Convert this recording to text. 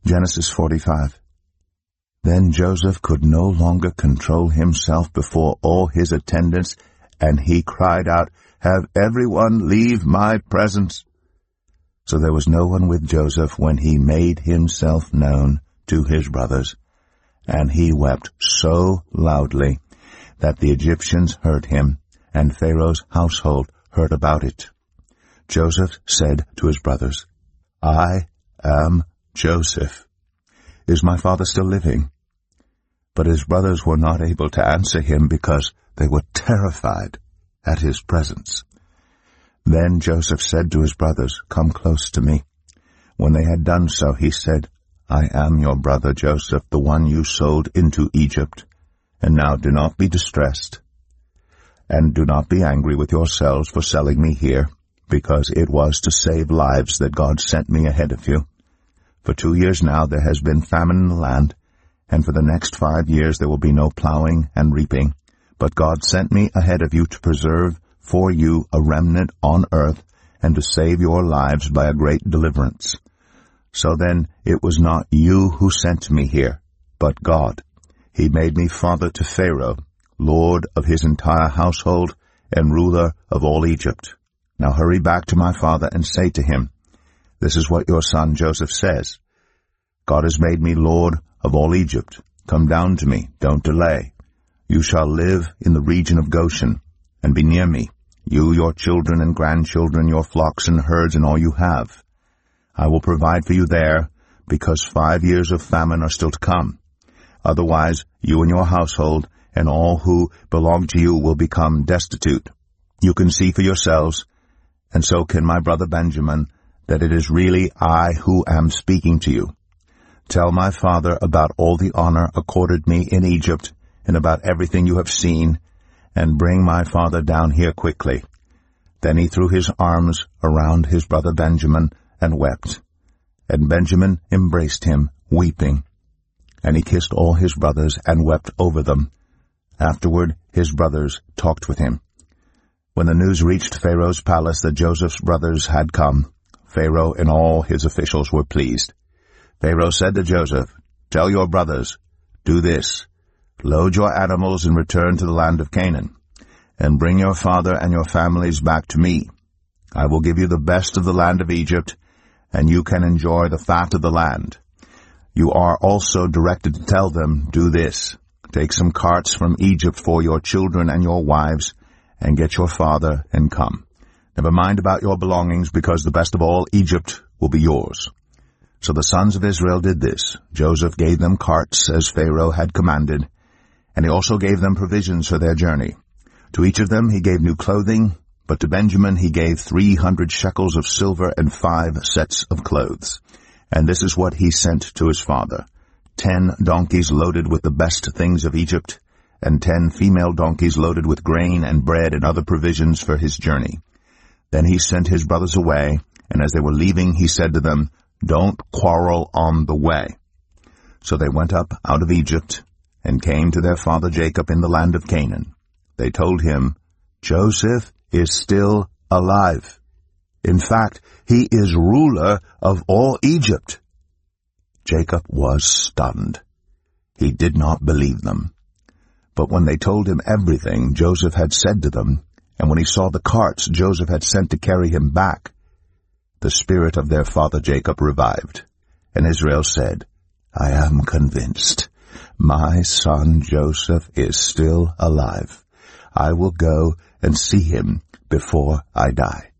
Genesis 45. Then Joseph could no longer control himself before all his attendants, and he cried out, "Have everyone leave my presence." So there was no one with Joseph when he made himself known to his brothers. And he wept so loudly that the Egyptians heard him, and Pharaoh's household heard about it. Joseph said to his brothers, "I am Joseph. Is my father still living?" But his brothers were not able to answer him because they were terrified at his presence. Then Joseph said to his brothers, "Come close to me." When they had done so, he said, "I am your brother Joseph, the one you sold into Egypt. And now do not be distressed, and do not be angry with yourselves for selling me here, because it was to save lives that God sent me ahead of you. For 2 years now there has been famine in the land, and for the next 5 years there will be no plowing and reaping. But God sent me ahead of you to preserve for you a remnant on earth, and to save your lives by a great deliverance. So then it was not you who sent me here, but God. He made me father to Pharaoh, lord of his entire household, and ruler of all Egypt. Now hurry back to my father and say to him, 'This is what your son Joseph says. God has made me lord of all Egypt. Come down to me, don't delay. You shall live in the region of Goshen, and be near me, you, your children and grandchildren, your flocks and herds, and all you have. I will provide for you there, because 5 years of famine are still to come. Otherwise, you and your household and all who belong to you will become destitute. You can see for yourselves, and so can my brother Benjamin, that it is really I who am speaking to you. Tell my father about all the honor accorded me in Egypt, and about everything you have seen, and bring my father down here quickly." Then he threw his arms around his brother Benjamin and wept. And Benjamin embraced him, weeping. And he kissed all his brothers and wept over them. Afterward his brothers talked with him. When the news reached Pharaoh's palace that Joseph's brothers had come, Pharaoh and all his officials were pleased. Pharaoh said to Joseph, "Tell your brothers, do this. Load your animals and return to the land of Canaan, and bring your father and your families back to me. I will give you the best of the land of Egypt, and you can enjoy the fat of the land. You are also directed to tell them, do this. Take some carts from Egypt for your children and your wives, and get your father and come. Never mind about your belongings, because the best of all Egypt will be yours." So the sons of Israel did this. Joseph gave them carts as Pharaoh had commanded, and he also gave them provisions for their journey. To each of them he gave new clothing, but to Benjamin he gave 300 shekels of silver and 5 sets of clothes. And this is what he sent to his father: 10 donkeys loaded with the best things of Egypt, and 10 female donkeys loaded with grain and bread and other provisions for his journey. Then he sent his brothers away, and as they were leaving he said to them, "Don't quarrel on the way." So they went up out of Egypt, and came to their father Jacob in the land of Canaan. They told him, "Joseph is still alive. In fact, he is ruler of all Egypt." Jacob was stunned. He did not believe them. But when they told him everything Joseph had said to them, and when he saw the carts Joseph had sent to carry him back, the spirit of their father Jacob revived. And Israel said, "I am convinced. My son Joseph is still alive. I will go and see him before I die."